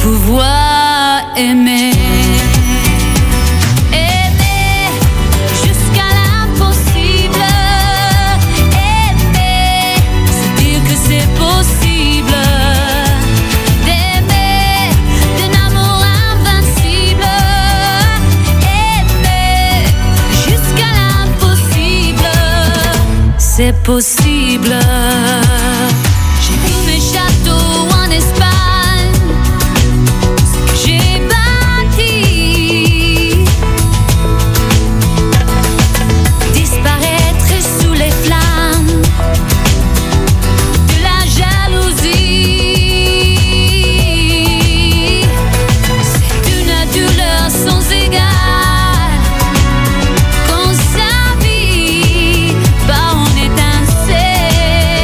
pouvoir aimer. Aimer jusqu'à l'impossible. Aimer, c'est dire que c'est possible. D'aimer d'un amour invincible. Aimer jusqu'à l'impossible. C'est possible. J'ai vu mes châteaux en Espagne, ce que j'ai bâti, disparaître sous les flammes de la jalousie. C'est une douleur sans égale qu'on s'habille par en étincelle.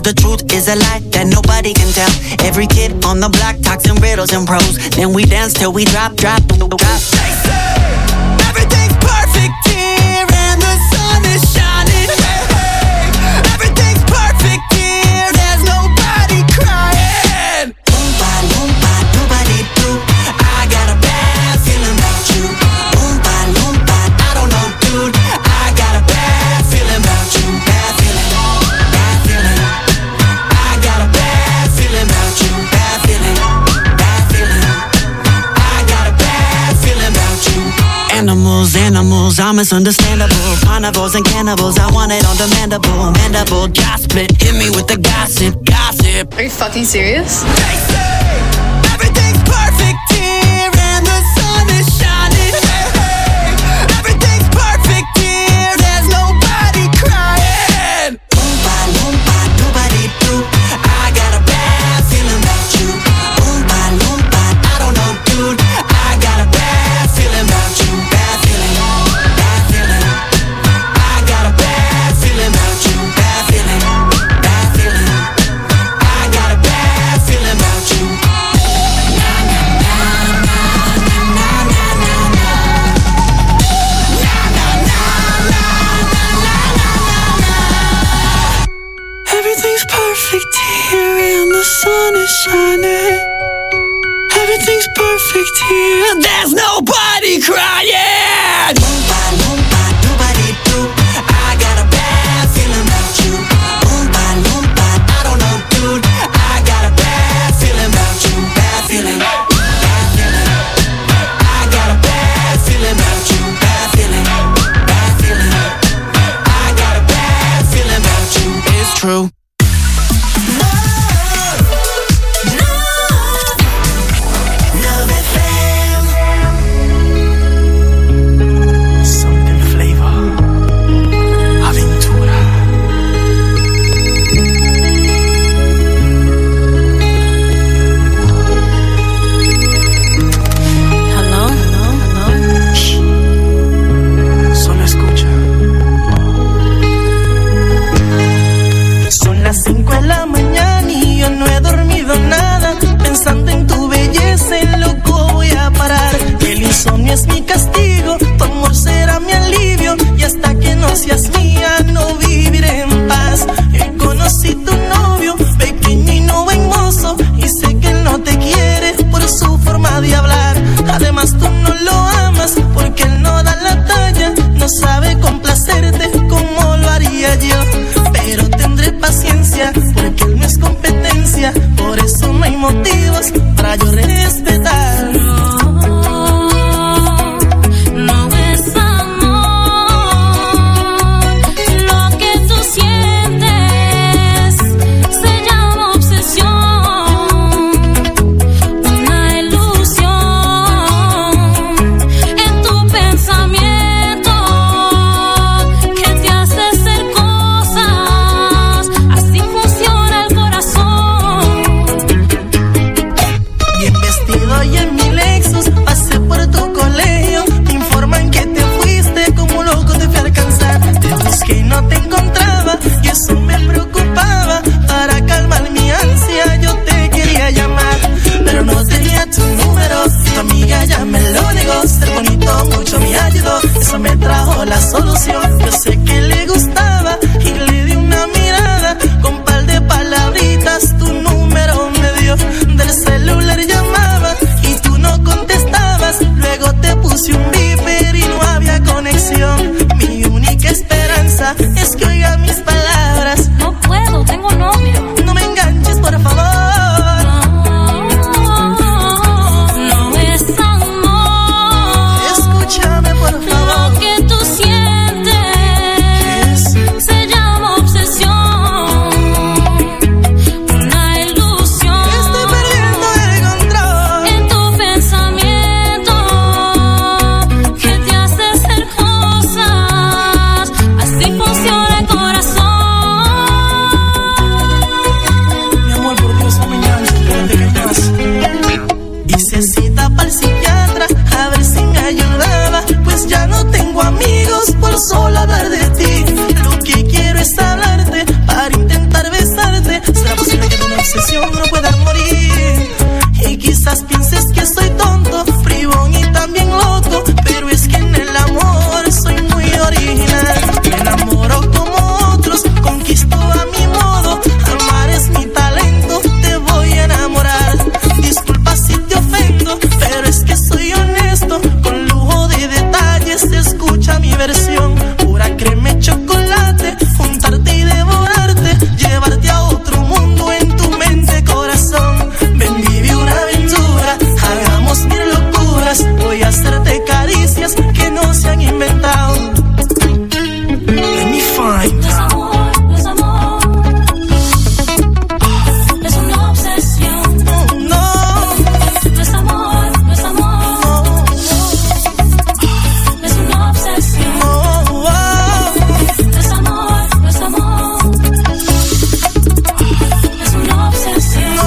the truth is a lie that nobody can tell. Every kid on the block talks in riddles and prose. Then we dance till we drop. They say everything's perfect here and the sun is shining. Hey, hey. Everything's perfect here, there's nobody crying. Oompa loompa doobity doo. I got a bad feeling about you. Oompa loompa, I don't know, dude. I got a bad feeling about you. Bad feeling, bad feeling. I got a bad feeling about you. Bad feeling, bad feeling. I got a bad feeling about you. Animals are misunderstandable. Carnivores and cannibals, I want it on demandable. Mandible, jaw split, hit me with the gossip. Are you fucking serious? They say everything's perfect here and the sun is shining. Hey, hey. Everything's perfect here, there's nobody crying. Oompa loompa doobity doo. I got a bad feeling about you. Oompa loompa, I don't know, dude. I got a bad feeling about you. Bad feeling, bad feeling. I got a bad feeling about you. Bad feeling, bad feeling. I got a bad feeling about you. Everything's perfect here and the sun is shining. Everything's perfect here, there's nobody crying. Oompa loompa doobity doo. I got a bad feeling about you. Oompa loompa, I don't know, dude. I got a bad feeling about you. Bad feeling, bad feeling. I got a bad feeling about you. Bad feeling, bad feeling. I got a bad feeling about you. It's true. Love FM. se han inventado. Let me find. Desamor, es una obsesión. No, Desamor, es una obsesión. Desamor, es una obsesión.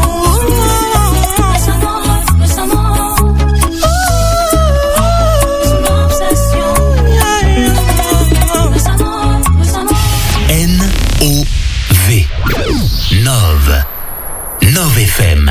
N-O-V Nove FM.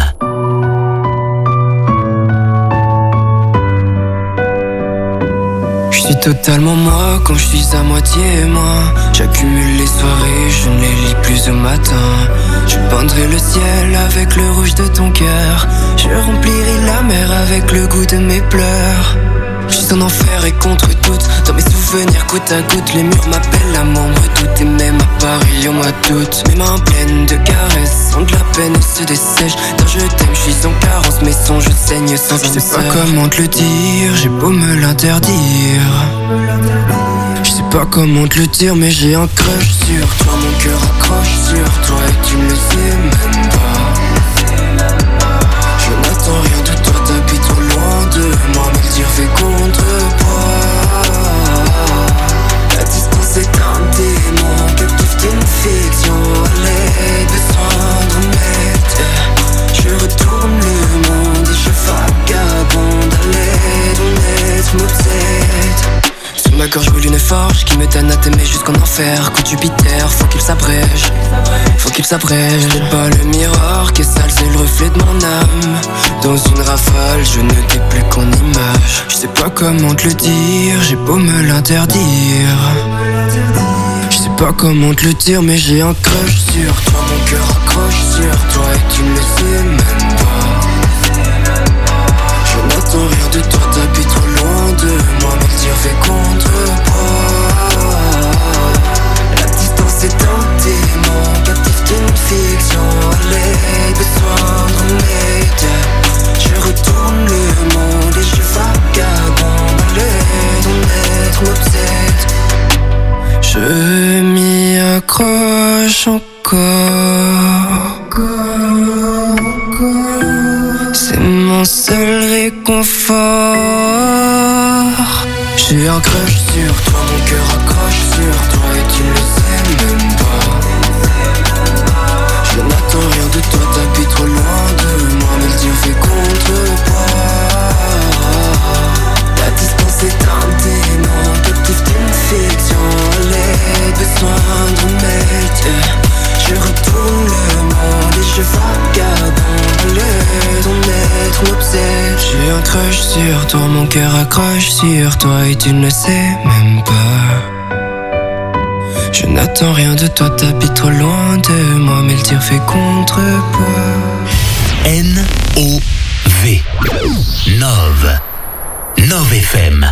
Je suis totalement moi quand je suis à moitié moi. J'accumule les soirées, je ne les lis plus au matin. Je peindrai le ciel avec le rouge de ton cœur. Je remplirai la mer avec le goût de mes pleurs. Je suis en enfer et contre toutes. Dans mes souvenirs goutte à goutte. Les murs m'appellent, l'amour me redoute. Et même à Paris au mois d'août. Mes mains pleines de caresses sont de la peine et se dessèchent. Quand je t'aime, je suis en carence. Mes songes saignent sans âme. Je sais pas comment te le dire, j'ai beau me l'interdire. Je sais pas comment te le dire, mais j'ai un crush sur toi. Mon cœur accroche sur toi et tu ne le sais même pas. Je n'attends rien de toi, t'habites trop loin de moi. Mais le tir fait contrepoids. La distance est un démon, captif d'une fiction. Allez, besoin de remède. Je retourne le monde et je vagabonde. Allez, ton être m'obsède. Sous ma gorge roule une forge qui me donne à t'aimer jusqu'en enfer. Coup de Jupiter, faut qu'il s'abrège. Faut qu'il s'abrège. J'ai pas le miroir qui est sale, c'est le reflet de mon âme. Dans une rafale, je ne t'ai plus qu'en image. Je sais pas comment te le dire, j'ai beau me l'interdire. Je sais pas comment te le dire, mais j'ai un crush sur toi. Mon cœur accroche sur toi et tu ne le sais même pas. Je n'attends rien de toi, t'habites trop loin de moi. Mais le tir fait contrepoids. La distance est un démon, captif d'une fiction. Allez, besoin de remède. Je retourne le monde et je vagabonde. Allez, ton être m'obsède. Je m'y accroche encore. C'est mon seul réconfort. J'ai un crush sur toi, mon cœur accroche sur toi et tu ne le sais même pas. Je n'attends rien de toi, t'habites trop loin de moi. Mais le tir fait contrepoids. La distance est un démon, captif d'une fiction. Allez, besoin de remède. Je retourne le monde et je vagabonde. Allez, ton être m'obsède. J'ai un crush sur toi, mon cœur accroche sur toi et tu ne le sais même pas. Je n'attends rien de toi, t'habites trop loin de moi. Mais le tir fait contrepoids. N-O-V Nove FM.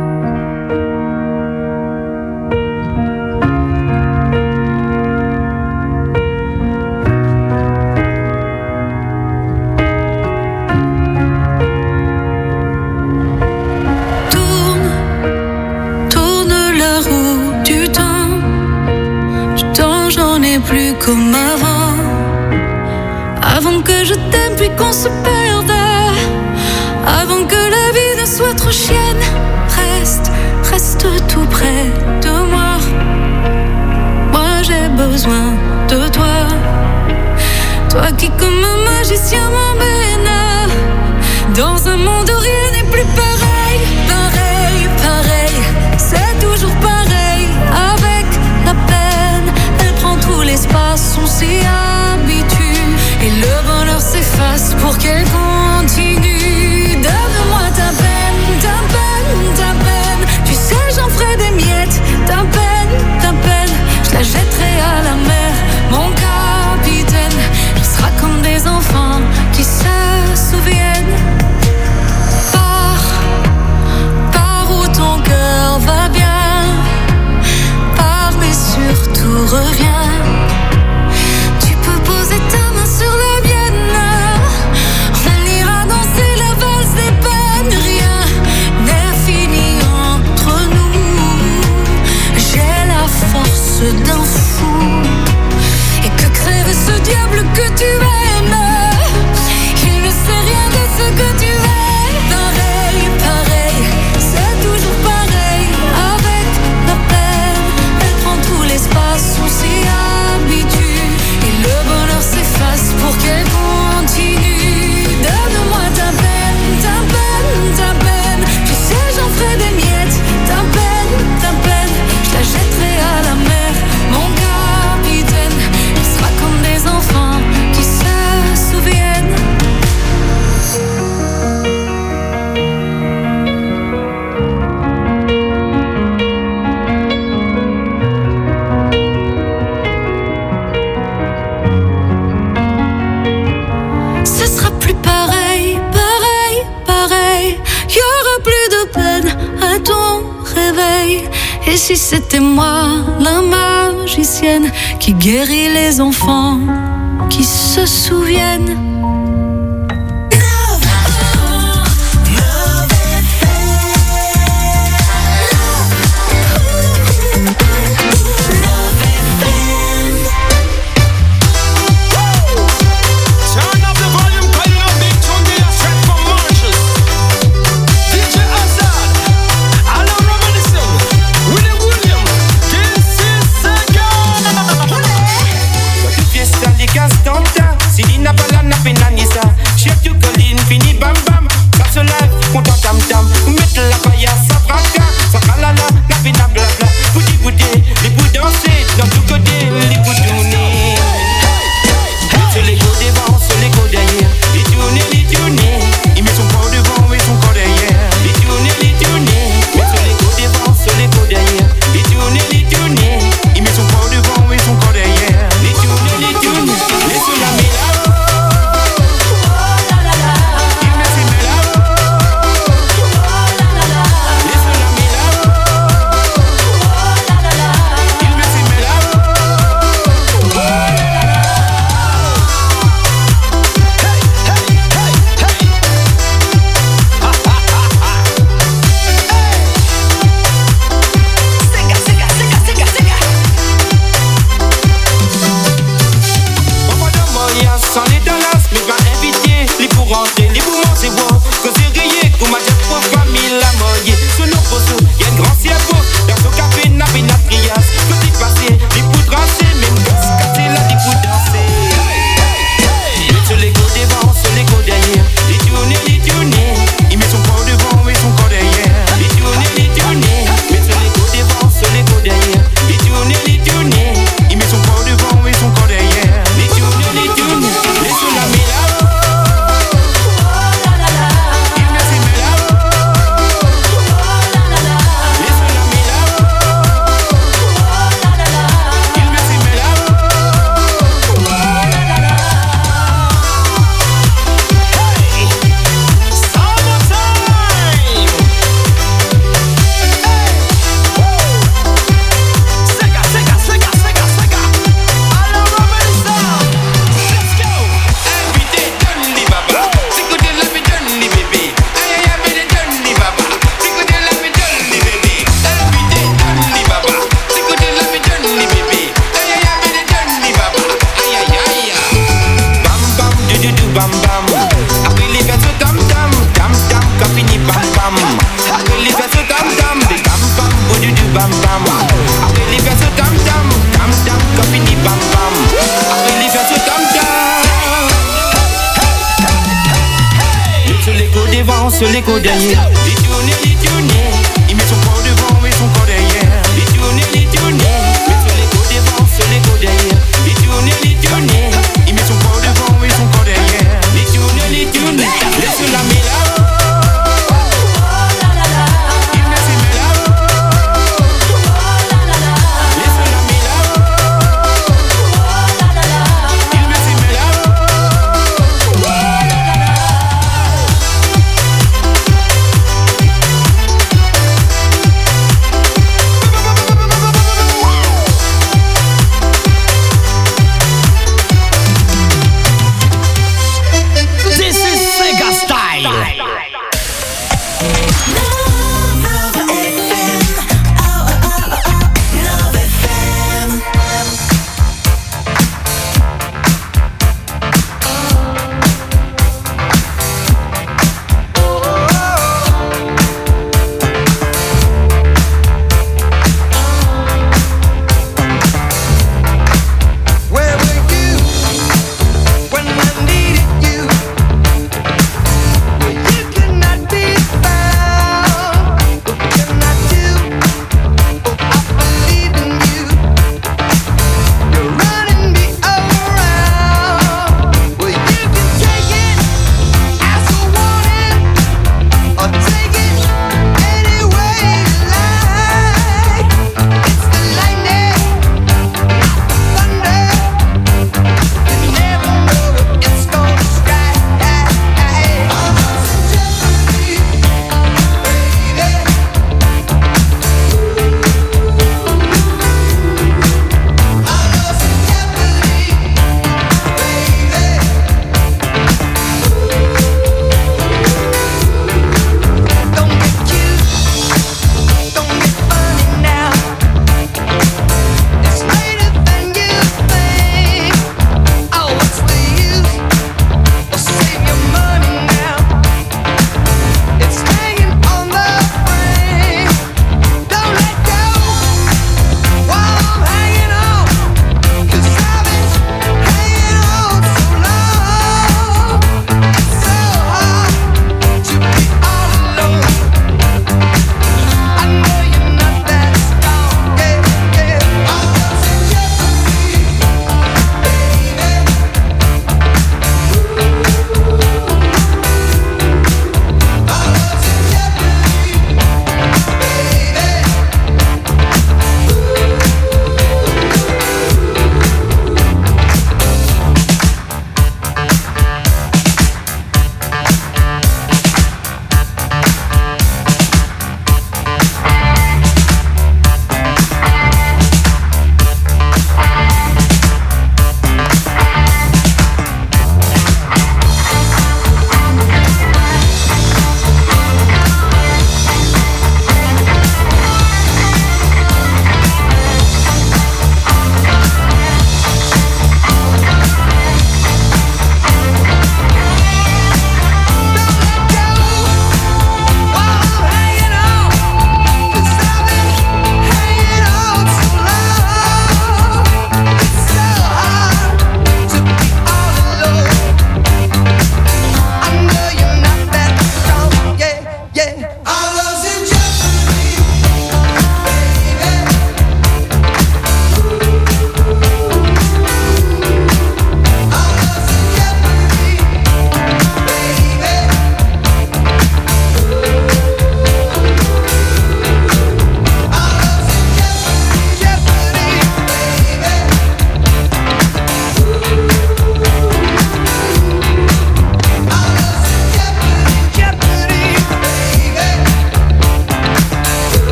Plus comme avant que je t'aime puis qu'on se perde, avant que la vie ne soit trop chienne. Reste tout près de moi. Moi j'ai besoin de toi, toi qui comme un magicien m'emmène dans un monde où rien n'est plus pareil. C'est toujours pareil avec la peine. Tout l'espace, on s'y habitue et le bonheur s'efface pour qu'elle continue. Donne-moi ta peine. Tu sais, j'en ferai des miettes. Ta peine, je la jetterai à la mer. Mon capitaine, on sera comme des enfants. Et si c'était moi, la magicienne, qui guérit les enfants, qui se souviennent. Sur les codes derrière, les tourner, il met son corps devant et son corps derrière. Les tourner, mais sur les codes devant, sur les codes derrière. Les tourner, il met son corps devant et son corps derrière. Les tourner, laisse la méla.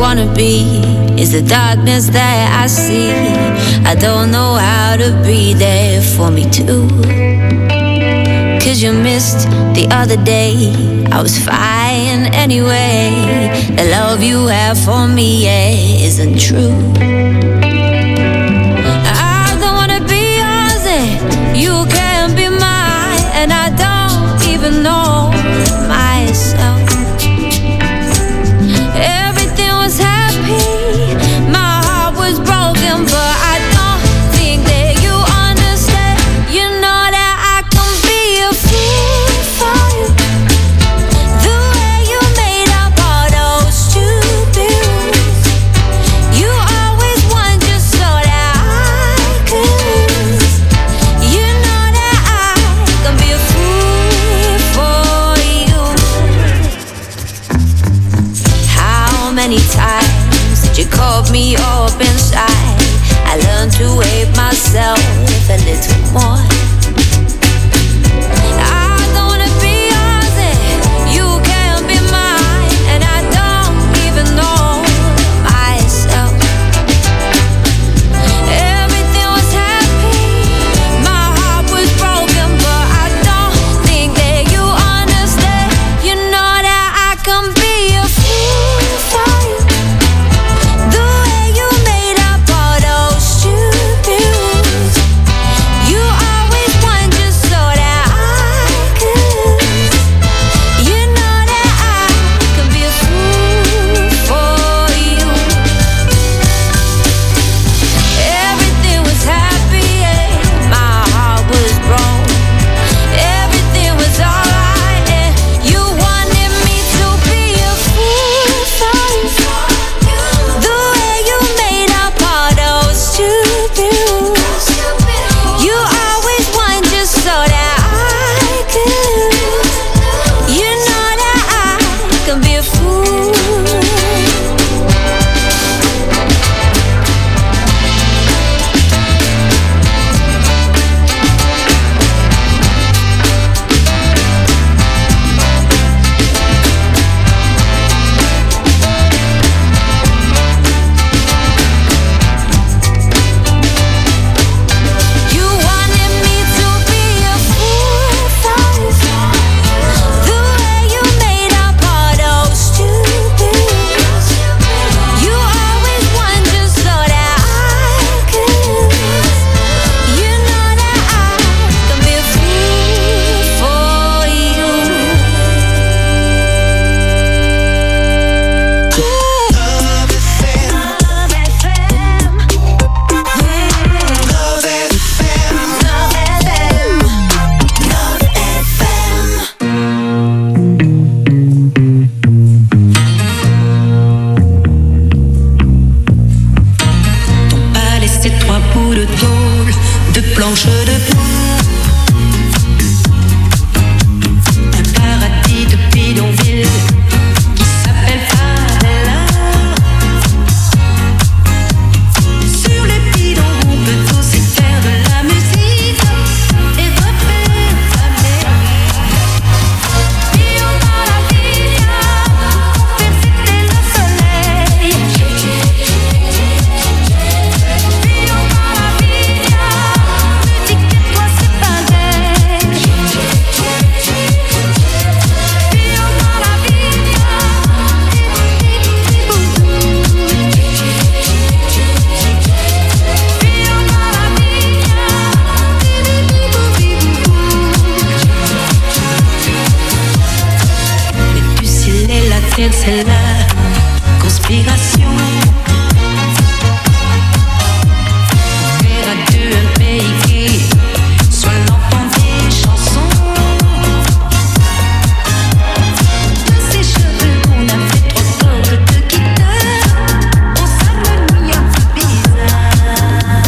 wanna be is the darkness that I see. I don't know how to be there for me too. 'Cause you missed the other day, I was fine anyway. The love you have for me, yeah, isn't true. I don't wanna be yours and you can't be mine, and I don't even know myself. Everything was happy, my heart was broken, but I don't think that you understand. You know that I can be a fool for you. The way you made up all those stupid rules. You always won just so that I could lose. You know that I can be a fool for you. How many times did you cut me up inside? I learned to hate myself a little more. I don't wanna be yours and you can't be mine, and I don't even know myself. Everything was happy, my heart was broken, but I don't think that you understand. You know that I can be a fool for you. The way you made up all those stupid rules. You always won just so that I could lose. You know that I can be a fool for you. Everything was happy, yeah, my heart was broke. Everything was alright, and you wanted me to be a fool for you. The way you made up all those stupid rules. You always won just so that I could lose. You know that I can be a fool. You wanted me to be a fool for you. The way you made up all those stupid rules. You always won just so that I could lose. You know that I can be a fool for you. Love FM. Love FM. Love FM. Pas laissé trois bouts de tôle, de planches de bois. Un paradis de bidonville qui s'appelle Favela. Sur les bidons, on peut aussi faire de la musique et refaire sa mère. Vivons dans la vie, faire c'était le soleil. Vivons dans la vie, musique et toi c'est pareil. Vivons dans la vie, mais du ciel et la terre c'est la conspiration. Faire à deux un pays qui soit l'entend des chansons. De ces cheveux qu'on a fait trop cordes de guitare, on s'harmonie un peu bizarre.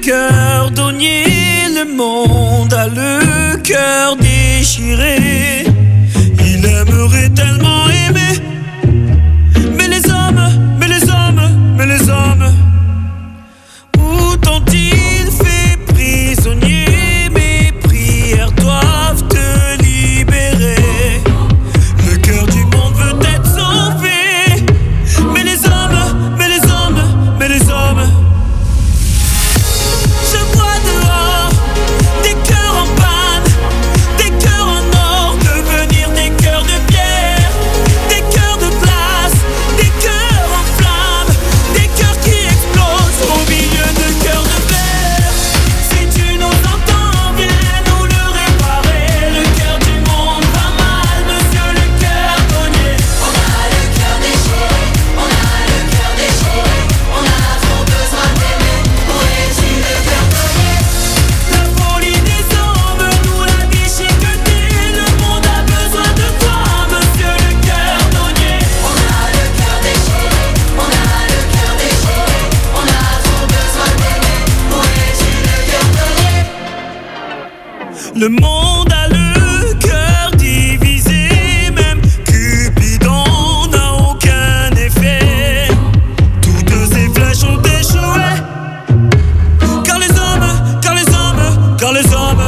cordonnier, le monde a le cœur déchiré. Il aimerait tellement aimer, mais les hommes, où t'ont-ils fait prisonnier? Mes prières doivent te libérer. Le cœur du monde veut être sauvé, mais les hommes. Je vois dehors des cœurs en panne, des cœurs en or, devenir des cœurs de pierre, des cœurs de glace, des cœurs en flammes, des cœurs qui explosent au milieu de cœurs de verre. Si tu nous entends, viens nous le réparer. Le cœur du monde va mal, monsieur le cordonnier. On a le cœur déchiré, on a le cœur déchiré, on a trop besoin d'aimer. Où es-tu le cordonnier? La folie des hommes nous l'a déchiqueté. Le monde a besoin de toi, monsieur le cordonnier. On a le cœur déchiré, on a le cœur déchiré, on a trop besoin d'aimer. Où es-tu le cordonnier? Le monde a le cœur divisé, même Cupidon n'a aucun effet. Toutes ces flèches ont échoué, car les hommes,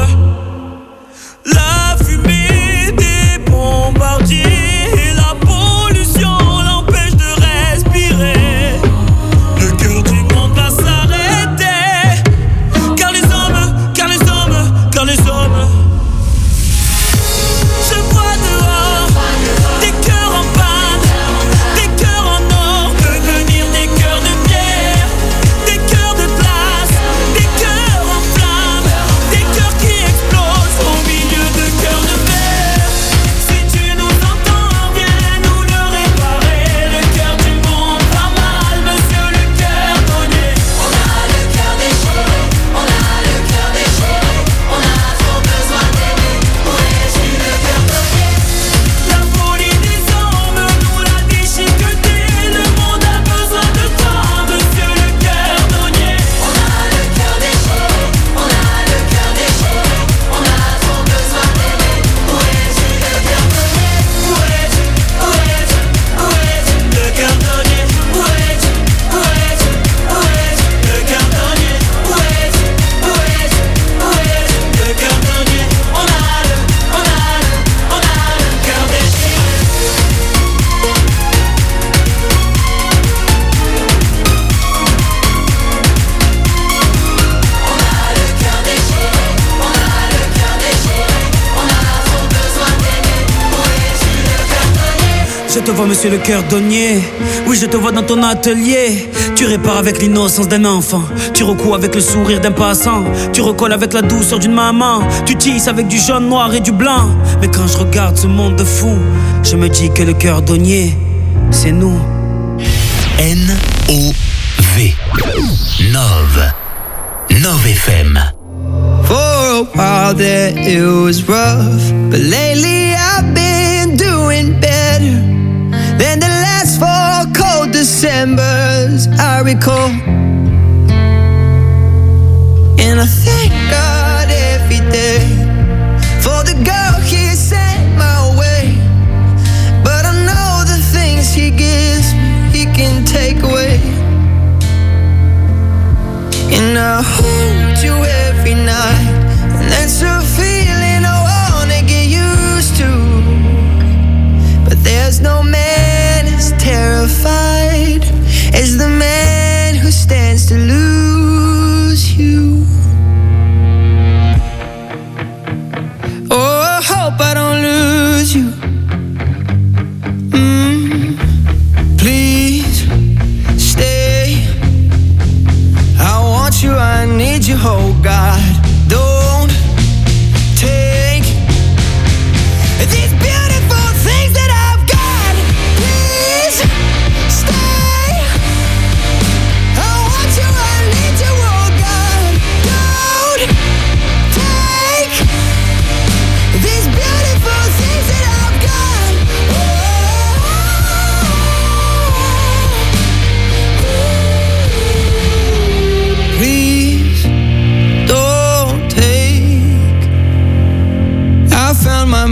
la fumée des bombardiers et la pollution l'empêchent de respirer. Le cœur du monde va s'arrêter, car les hommes. Je vois dehors des cœurs en panne, des cœurs en or, devenir des cœurs de pierre, des cœurs de glace, des cœurs en flammes, des cœurs qui explosent au milieu de cœurs de verre. Si tu nous entends, viens nous le réparer. Le cœur du monde va mal, monsieur le cordonnier. On a le cœur déchiré, on a le cœur déchiré, on a trop besoin d'aimer. Où es-tu le cordonnier? La folie des hommes nous l'a déchiqueté. Le monde a besoin de toi, monsieur le cordonnier. On a le cœur déchiré, on a le cœur déchiré, on a trop besoin d'aimer. Où es-tu le cordonnier? Où es-tu le cordonnier? Où es-tu le cordonnier? Où est-tu le cordonnier? On a le cœur déchiré. On a le cœur déchiré, on a le cœur déchiré, on a trop besoin d'aimer. Où es-tu le cordonnier? Je te vois, monsieur le cordonnier. Oui, je te vois dans ton atelier. Tu répares avec l'innocence d'un enfant. Tu recoues avec le sourire d'un passant. Tu recolles avec la douceur d'une maman. Tu tisses avec du jaune, noir et du blanc. Mais quand je regarde ce monde de fou, je me dis que le cordonnier, c'est nous. N-O-V. Nove FM. For a while there it was rough, but lately I've been doing better than the last 4 cold Decembers I recall. And I thank God every day for the girl He sent my way. But I know the things He gives me, He can take away. And I hold you every night, and that's a feeling I wanna get used to. But there's no man as terrified as the man who stands to lose you. Oh, I hope I don't lose you. Please stay. I want you, I need you, oh God. Don't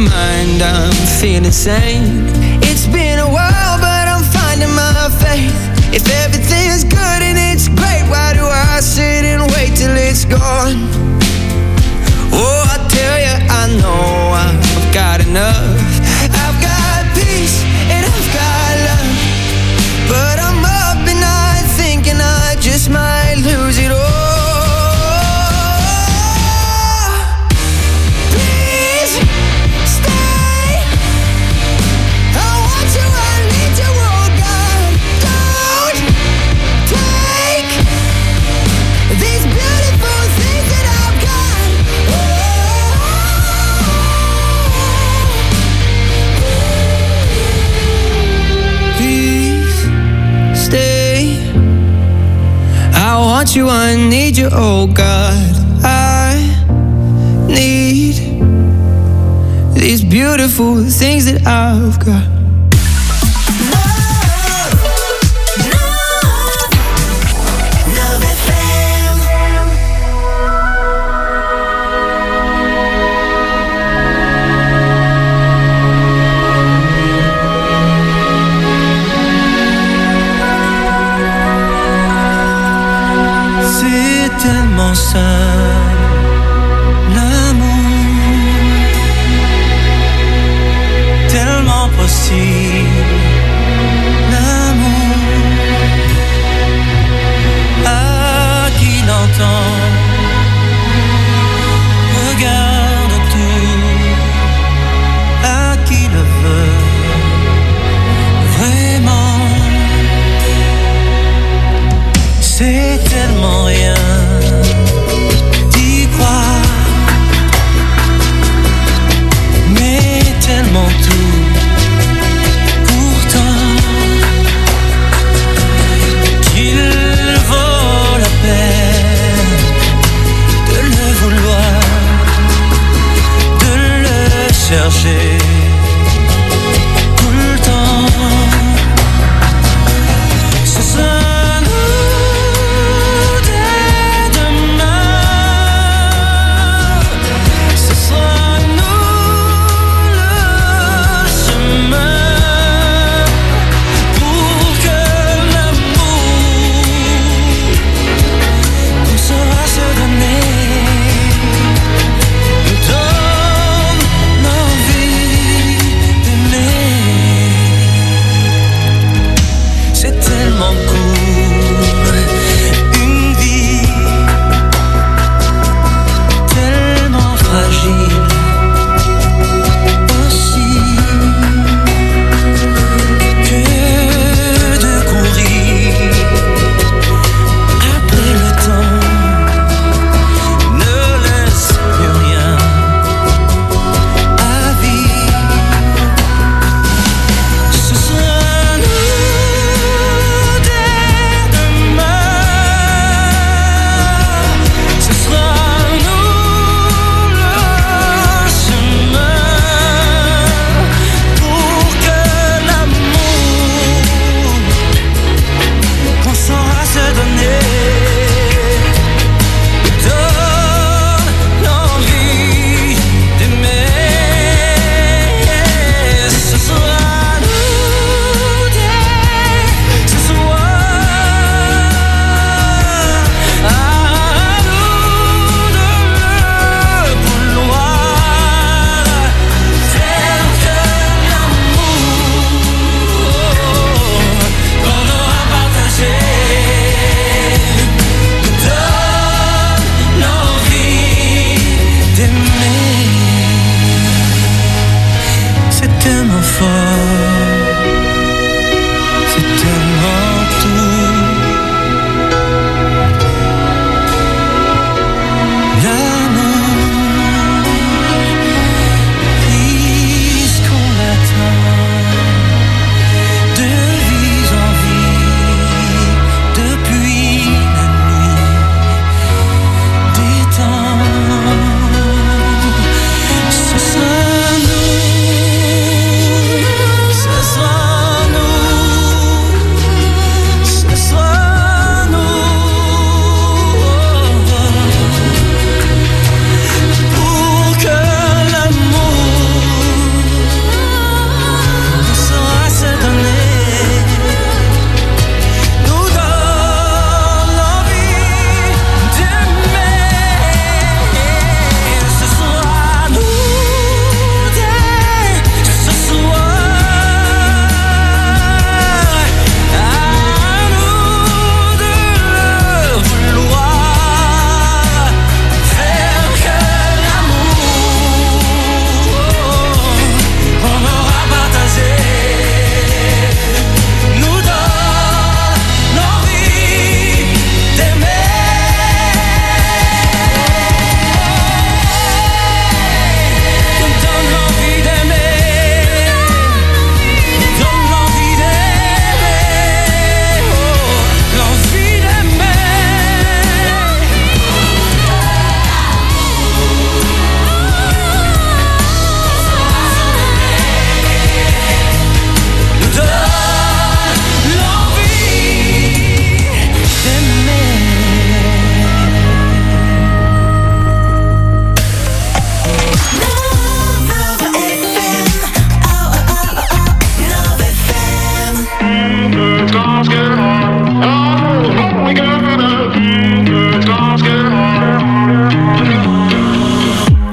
mind, I'm feeling sane. It's been a while, but I'm finding my faith. If everything's good and it's great, why do I sit and wait till it's gone? Oh, I tell you, I know I've got enough. I've got peace and I've got love, but I'm up at night thinking I just might lose it all. You, I need you, oh God. I need these beautiful things that I've got. Tellement simple, l'amour, tellement possible, l'amour, à qui l'entend, regarde tout, à qui le veut, vraiment, c'est tellement rien. Tellement tout, pourtant qu'il vaut la peine de le vouloir, de le chercher tout le temps. Ce sera nous dès demain, ce sera nous. Donne l'envie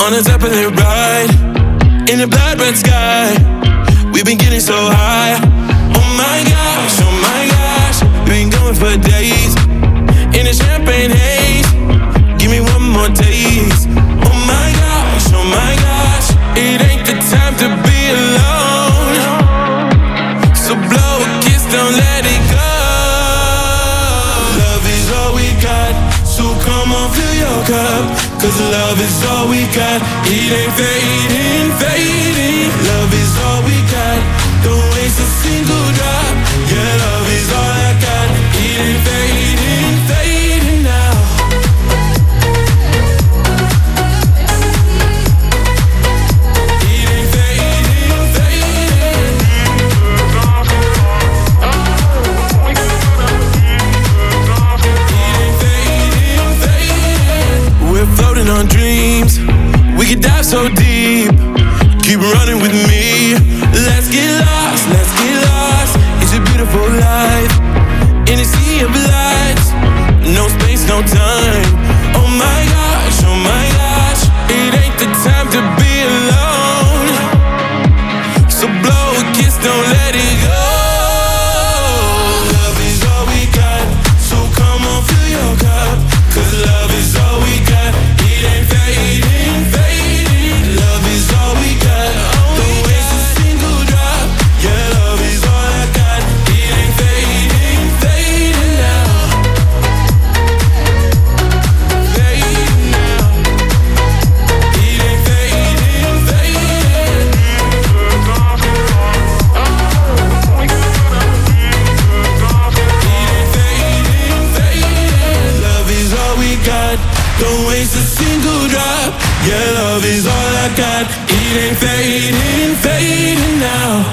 on the top of the ride, in the blood red sky. We've been getting so high. Oh my gosh, we've been going for days in a champagne haze. Give me one more taste. Oh my gosh, it ain't the time to be alone. So blow a kiss, don't let it go. Love is all we got, so come on, fill your cup. Cause love is all we got, it ain't fading, fading. Love is all we got, don't waste a single drop. Yeah, love is all I got, it ain't fading, fading now. It ain't fading, fading. It ain't fading, fading. We're floating on dreams, we could dive so deep. Keep running with me, let's get lost, let's get lost. It's a beautiful life, in a sea of lights. No space, no time. Oh my gosh, it ain't the time to be alone. So blow a kiss, don't let it go. Love is all we got, so come on, fill your cup. Cause love is all we got, it ain't fading, fading. Love is all we got, don't waste a single drop. Yeah, love is all I got, it ain't fading, fading now. Fading now. It ain't fading, fading. It ain't fading, fading. Love is all we got, don't waste a single drop. Yeah, love is all I got, it ain't fading, fading now.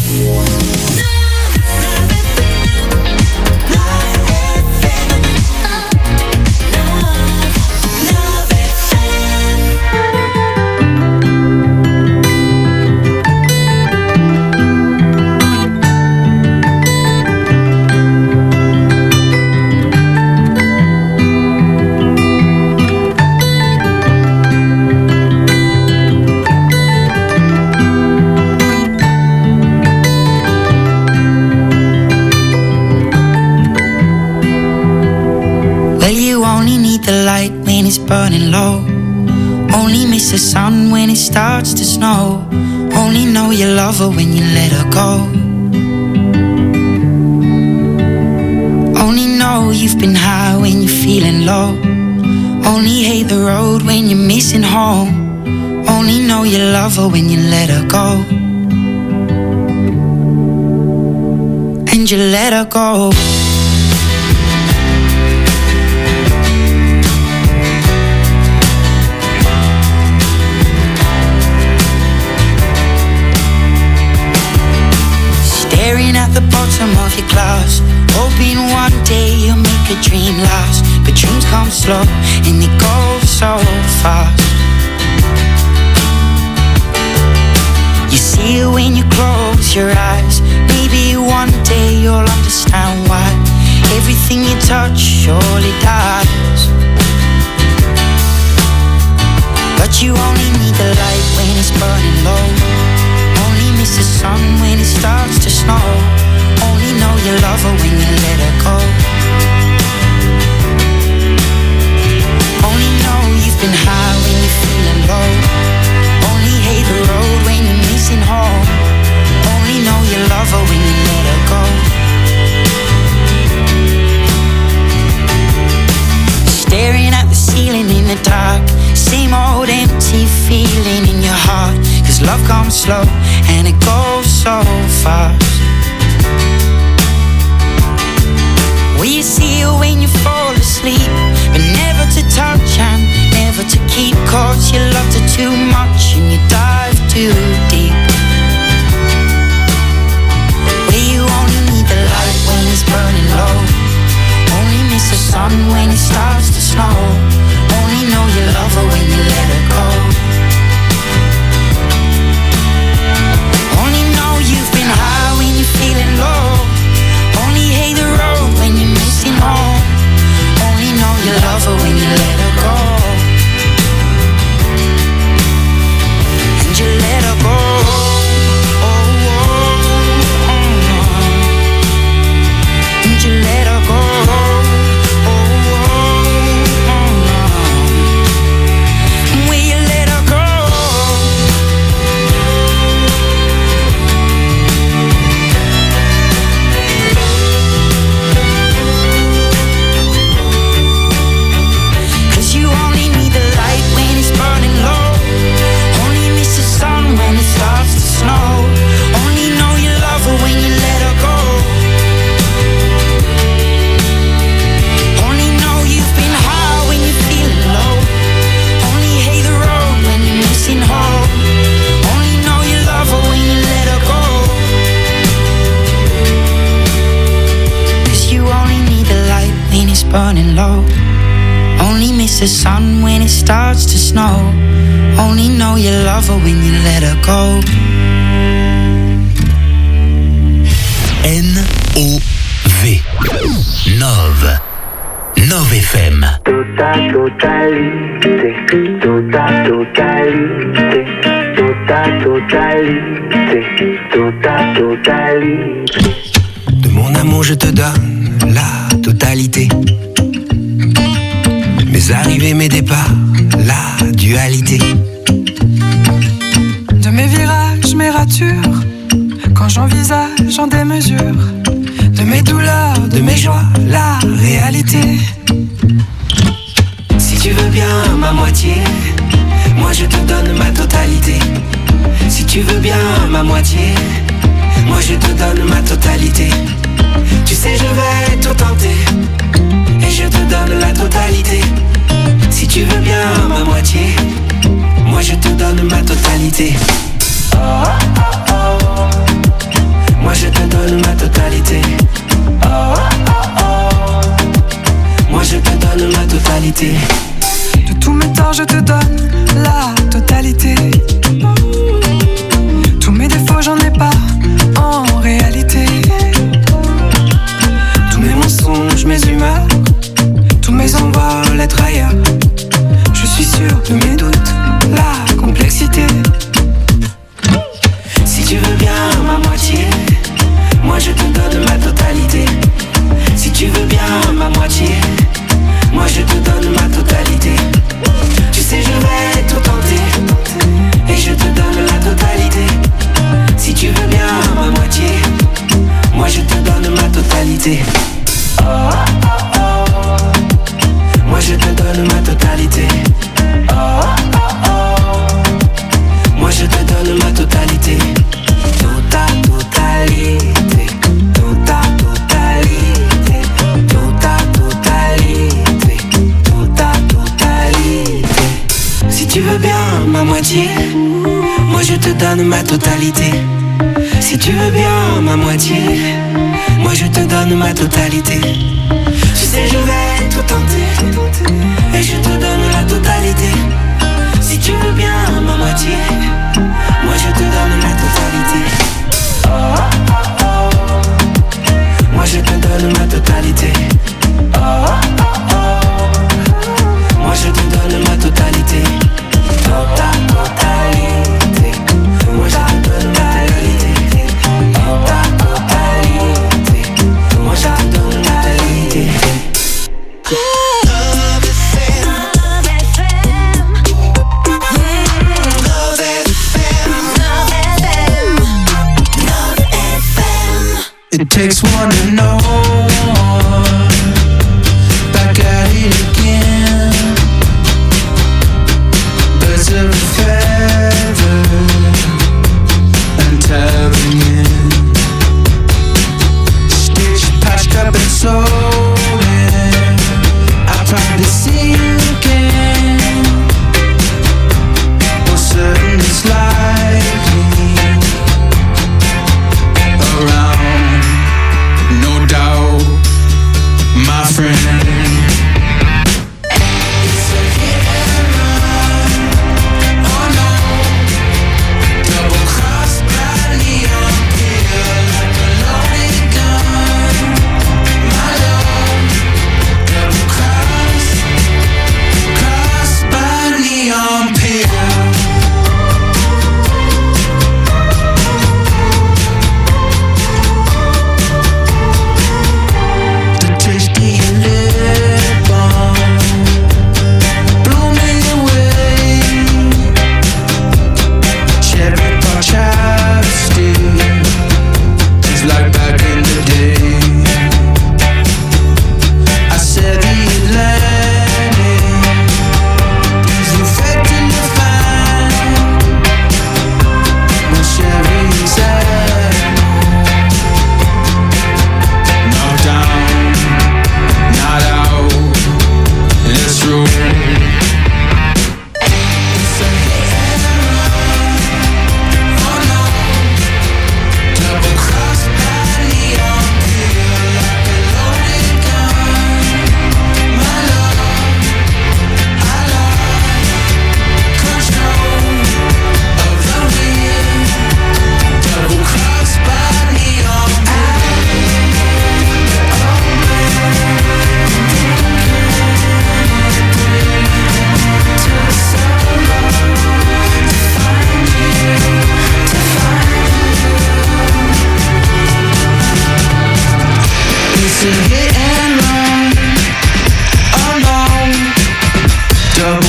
The light when it's burning low, only miss the sun when it starts to snow. Only know you love her when you let her go. Only know you've been high when you're feeling low. Only hate the road when you're missing home. Only know you love her when you let her go. And you let her go. Staring at the bottom of your glass, hoping one day you'll make a dream last. But dreams come slow and they go so fast. You see it when you close your eyes. Maybe one day you'll understand why everything you touch surely dies. But you only need the light when it's burning low. Only miss the sun when it starts to snow. Only know you love her when you let her go. Only know you've been high when you're feeling low. Only hate the road when you're missing home. Only know you love her when you let her go. Staring at the ceiling in the dark, same old empty feeling in your heart. Cause love comes slow and it goes so fast. Will you see her when you fall asleep, but never to touch and never to keep? Cause you loved her too much and you dive too deep. Where you only need the light when it's burning low. Only miss the sun when it starts to snow. Only know you love her when you let her go. Only know you've been high when you're feeling low. Only hate the road when you're missing home. Only know you love her when the sun when it starts to snow. Only know you love her when you let her go. N-O-V Nove Nove FM. Tota totalité, tota totalité, tota totalité, tota totalité. De mon amour je te donne la totalité. Mes arrivées, mes départs, la dualité. De mes virages, mes ratures, quand j'envisage en démesure. De mes douleurs, de mes joies, la réalité. Si tu veux bien ma moitié, moi je te donne ma totalité. Si tu veux bien ma moitié, moi je te donne ma totalité. Tu sais je vais tout tenter, et je te donne la totalité. Si tu veux bien ma moitié, moi je te donne ma totalité. Oh, oh, oh, oh. Moi je te donne ma totalité. Oh, oh, oh. Moi je te donne ma totalité. De tous mes torts je te donne la totalité. Tous mes défauts j'en ai pas en réalité. Tous mes mensonges, mes humeurs, tous mes envols, être ailleurs. Je suis sûr de mes doutes, la complexité. Si tu veux bien ma moitié, moi je te donne ma totalité. Si tu veux bien ma moitié, moi je te donne ma totalité. Tu sais je vais tout tenter, et je te donne la totalité. Si tu veux bien ma moitié, moi je te donne ma totalité. Oh, oh, oh. Moi je te donne ma totalité. Oh, oh, oh. Moi je te donne ma totalité. Tota totalité, tota totalité, tota totalité, tota totalité. Si tu veux bien ma moitié, moi je te donne ma totalité. Si tu veux bien ma moitié, moi je te donne ma totalité. Tu sais je vais tout tenter, et je te donne la totalité. Si tu veux bien ma moitié, moi je te donne la totalité. Oh, oh, oh. Moi je te donne ma totalité. Oh, oh, oh. Moi je te donne ma totalité. Tota totalité. Moi je te donne ma totalité. Tota totalité. Moi je te donne ma totalité. It takes one to know one. Back at it again. Birds of a feather and tearing in. Stitched, patched up and sold in. I tried to see you again. Was certain it's likely around. No doubt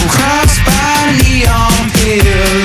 crossed by neon pills.